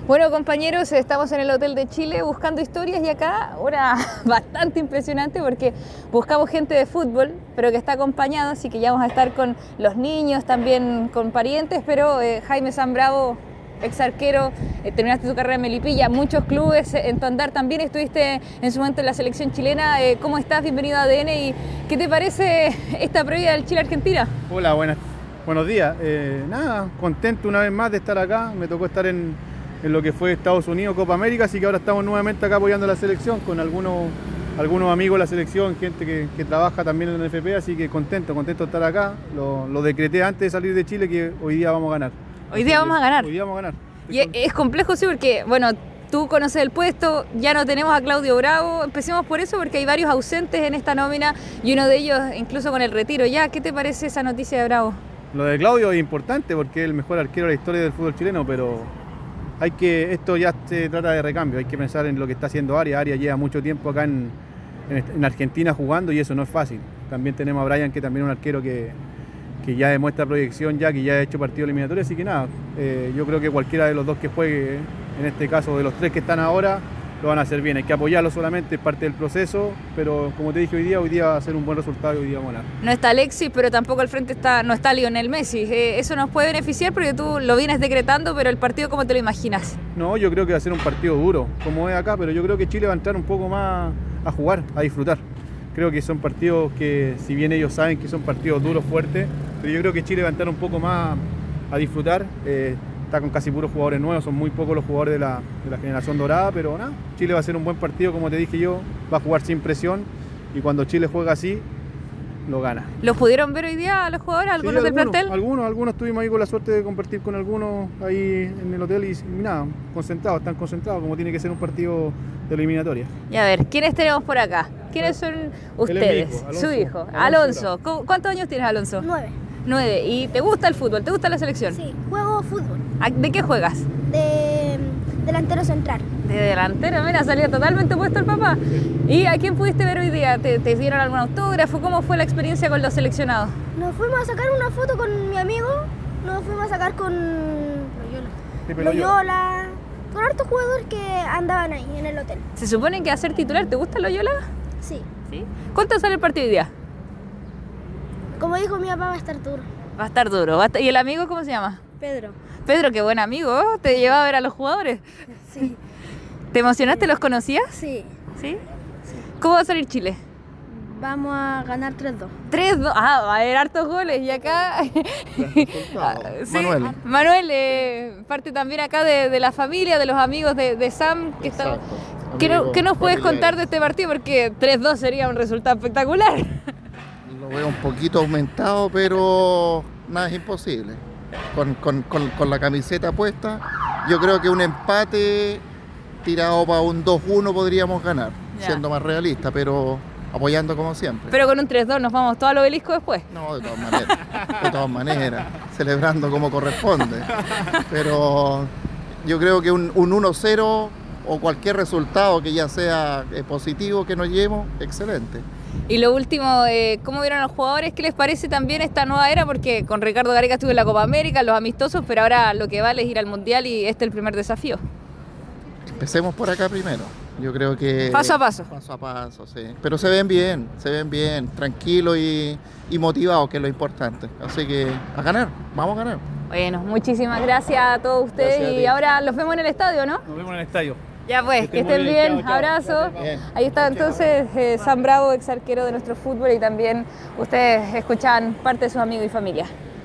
Bueno, compañeros, estamos en el Hotel de Chile buscando historias y acá una bastante impresionante porque buscamos gente de fútbol, pero que está acompañado, así que ya vamos a estar con los niños, también con parientes, pero Jaime Zambravo, ex arquero, terminaste tu carrera en Melipilla, muchos clubes en tu andar también, estuviste en su momento en la selección chilena. ¿Cómo estás? Bienvenido a ADN y ¿qué te parece esta previa del Chile-Argentina? Hola, buenos días. Nada, contento una vez más de estar acá. Me tocó estar en lo que fue Estados Unidos, Copa América, así que ahora estamos nuevamente acá apoyando a la selección con algunos amigos de la selección, gente que trabaja también en el NFP, así que contento de estar acá. Lo decreté antes de salir de Chile que hoy día vamos a ganar. Hoy día vamos a ganar. Hoy día vamos a ganar. Y es complejo, sí, porque, bueno, tú conoces el puesto, ya no tenemos a Claudio Bravo, empecemos por eso porque hay varios ausentes en esta nómina y uno de ellos incluso con el retiro. Ya, ¿qué te parece esa noticia de Bravo? Lo de Claudio es importante porque es el mejor arquero de la historia del fútbol chileno, pero esto ya se trata de recambio, hay que pensar en lo que está haciendo Arias. Arias lleva mucho tiempo acá en Argentina jugando y eso no es fácil. También tenemos a Brian, que también es un arquero que ya demuestra proyección, que ya ha hecho partido eliminatorio, así que nada, yo creo que cualquiera de los dos que juegue, en este caso de los tres que están ahora, lo van a hacer bien. Hay que apoyarlo solamente, es parte del proceso, pero como te dije hoy día va a ser un buen resultado y hoy día vamos a ganar. No está Alexis, pero tampoco al frente no está Lionel Messi. Eso nos puede beneficiar porque tú lo vienes decretando, pero el partido, ¿cómo te lo imaginas? No, yo creo que va a ser un partido duro, como es acá, pero yo creo que Chile va a entrar un poco más a jugar, a disfrutar. Creo que son partidos que, si bien ellos saben que son partidos duros, fuertes, pero yo creo que Chile va a entrar un poco más a disfrutar. Está con casi puros jugadores nuevos, son muy pocos los jugadores de la generación dorada, pero nada, Chile va a ser un buen partido, como te dije yo, va a jugar sin presión y cuando Chile juega así, lo gana. ¿Los pudieron ver hoy día los jugadores, algunos del plantel? Algunos tuvimos ahí con la suerte de compartir con algunos ahí en el hotel y nada, están concentrados como tiene que ser un partido de eliminatoria. Y a ver, ¿quiénes tenemos por acá? ¿Quiénes son ustedes? Su hijo, Alonso. ¿Cuántos años tienes, Alonso? 9. ¿Y te gusta el fútbol? ¿Te gusta la selección? Sí, juego fútbol. ¿De qué juegas? De delantero central. De delantero, mira, salió totalmente opuesto el papá. ¿Y a quién pudiste ver hoy día? ¿Te dieron algún autógrafo? ¿Cómo fue la experiencia con los seleccionados? Nos fuimos a sacar una foto con mi amigo, nos fuimos a sacar con Loyola, con hartos jugadores que andaban ahí en el hotel. ¿Se supone que a ser titular te gusta Loyola? Sí. ¿Sí? ¿Cuánto sale el partido hoy día? Como dijo mi papá, va a estar duro. Va a estar duro. ¿Y el amigo cómo se llama? Pedro. Pedro, qué buen amigo, ¿te llevaba a ver a los jugadores? Sí. ¿Te emocionaste? Sí. ¿Los conocías? Sí. ¿Sí? ¿Cómo va a salir Chile? Vamos a ganar 3-2. 3-2, va a haber hartos goles y acá... Sí, Manuel, parte también acá de la familia, de los amigos de Sam, que está... ¿Qué nos puedes contar de este partido? Porque 3-2 sería un resultado espectacular. Lo veo un poquito aumentado, pero nada es imposible. Con la camiseta puesta, yo creo que un empate tirado para un 2-1 podríamos ganar, siendo más realista, pero apoyando como siempre. Pero con un 3-2 nos vamos todo al obelisco después. No, de todas maneras, celebrando como corresponde. Pero yo creo que un 1-0 o cualquier resultado que ya sea positivo que nos llevemos, excelente. Y lo último, ¿cómo vieron a los jugadores? ¿Qué les parece también esta nueva era? Porque con Ricardo Gareca estuve en la Copa América, los amistosos, pero ahora lo que vale es ir al Mundial y este es el primer desafío. Empecemos por acá primero. Yo creo que... Paso a paso. Paso a paso, sí. Pero se ven bien, tranquilos y motivados, que es lo importante. Así que a ganar, vamos a ganar. Bueno, muchísimas gracias a todos ustedes y ahora los vemos en el estadio, ¿no? Nos vemos en el estadio. Ya pues, que estén bien, chao. abrazo. Bien. Ahí está entonces Zambravo, ex arquero de nuestro fútbol y también ustedes escuchan parte de sus amigos y familia.